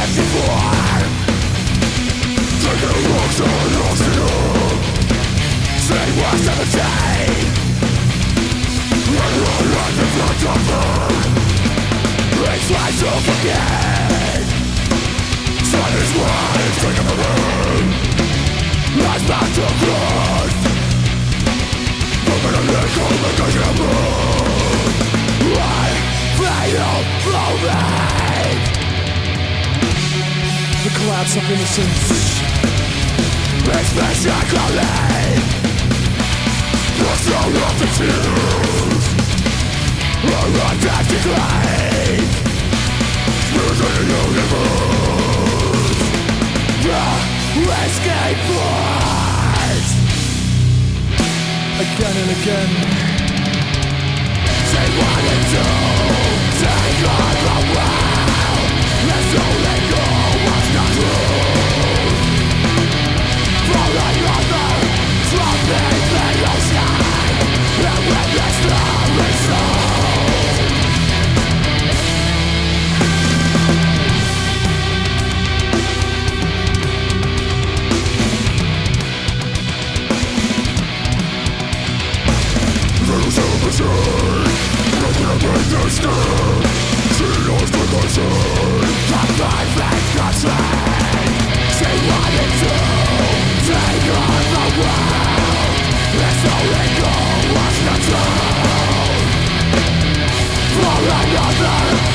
The collapse of innocence. Expression calling. The soul of the tears. A undead decline. Losing the universe. The escape force. Again and again. Say what and do. Take on the world. Let's only go what's not true. Falling on the dropping the ocean. And witness the result. There's a machine. Nothing to make this stand. She knows the lesson. The perfect country. Say what it do. Take on the world. Let's only go what's not true. For another